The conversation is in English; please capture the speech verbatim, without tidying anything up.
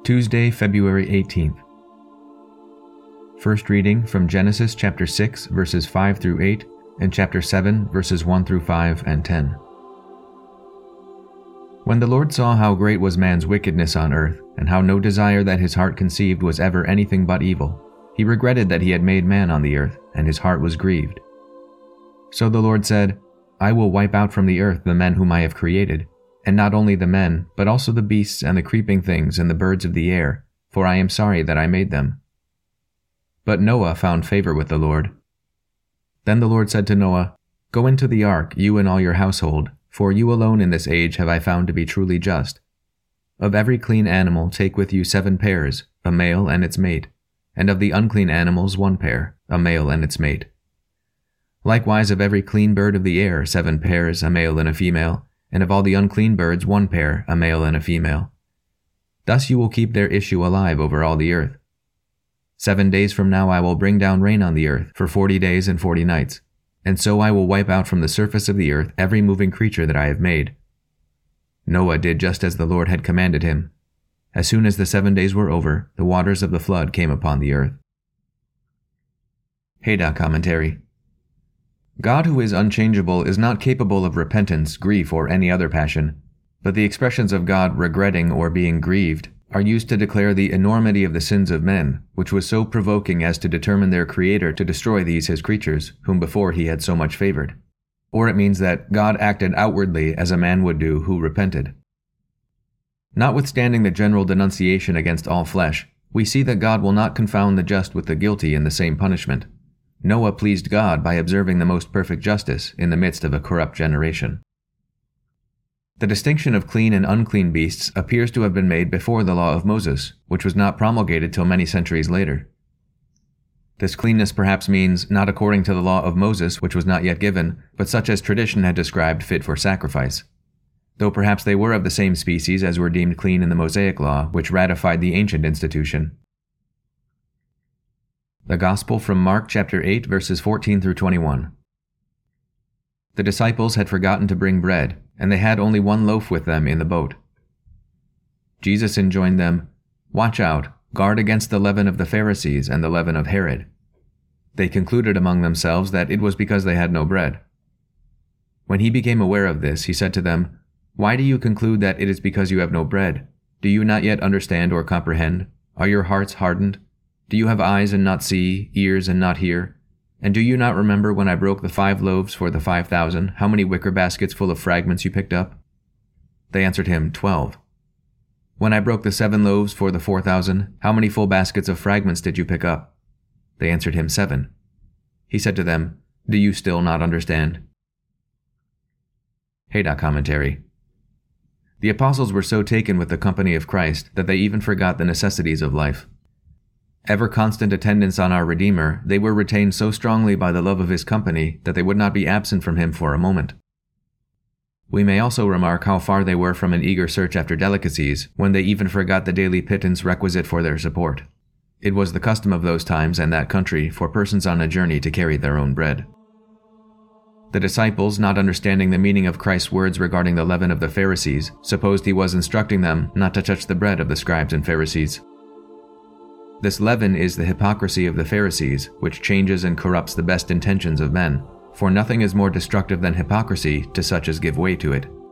Tuesday, February eighteenth. First reading from Genesis chapter six, verses five through eight, and chapter seven, verses one through five and ten. When the Lord saw how great was man's wickedness on earth, and how no desire that his heart conceived was ever anything but evil, he regretted that he had made man on the earth, and his heart was grieved. So the Lord said, I will wipe out from the earth the men whom I have created, and not only the men, but also the beasts and the creeping things and the birds of the air, for I am sorry that I made them. But Noah found favor with the Lord. Then the Lord said to Noah, Go into the ark, you and all your household, for you alone in this age have I found to be truly just. Of every clean animal take with you seven pairs, a male and its mate, and of the unclean animals one pair, a male and its mate. Likewise of every clean bird of the air seven pairs, a male and a female, and of all the unclean birds one pair, a male and a female. Thus you will keep their issue alive over all the earth. Seven days from now I will bring down rain on the earth for forty days and forty nights, and so I will wipe out from the surface of the earth every moving creature that I have made. Noah did just as the Lord had commanded him. As soon as the seven days were over, the waters of the flood came upon the earth. Haydock Commentary. God, who is unchangeable, is not capable of repentance, grief, or any other passion, but the expressions of God regretting or being grieved are used to declare the enormity of the sins of men, which was so provoking as to determine their Creator to destroy these his creatures, whom before he had so much favored. Or it means that God acted outwardly as a man would do who repented. Notwithstanding the general denunciation against all flesh, we see that God will not confound the just with the guilty in the same punishment. Noah pleased God by observing the most perfect justice in the midst of a corrupt generation. The distinction of clean and unclean beasts appears to have been made before the law of Moses, which was not promulgated till many centuries later. This cleanness perhaps means not according to the law of Moses, which was not yet given, but such as tradition had described fit for sacrifice, though perhaps they were of the same species as were deemed clean in the Mosaic law, which ratified the ancient institution. The Gospel from Mark chapter eight, verses fourteen through twenty-one. The disciples had forgotten to bring bread, and they had only one loaf with them in the boat. Jesus enjoined them, Watch out, guard against the leaven of the Pharisees and the leaven of Herod. They concluded among themselves that it was because they had no bread. When he became aware of this, he said to them, Why do you conclude that it is because you have no bread? Do you not yet understand or comprehend? Are your hearts hardened? Do you have eyes and not see, ears and not hear? And do you not remember when I broke the five loaves for the five thousand, how many wicker baskets full of fragments you picked up? They answered him, Twelve. When I broke the seven loaves for the four thousand, how many full baskets of fragments did you pick up? They answered him, Seven. He said to them, Do you still not understand? Haydock Commentary. The apostles were so taken with the company of Christ that they even forgot the necessities of life. Ever constant attendance on our Redeemer, they were retained so strongly by the love of his company that they would not be absent from him for a moment. We may also remark how far they were from an eager search after delicacies, when they even forgot the daily pittance requisite for their support. It was the custom of those times and that country for persons on a journey to carry their own bread. The disciples, not understanding the meaning of Christ's words regarding the leaven of the Pharisees, supposed he was instructing them not to touch the bread of the scribes and Pharisees. This leaven is the hypocrisy of the Pharisees, which changes and corrupts the best intentions of men, for nothing is more destructive than hypocrisy to such as give way to it.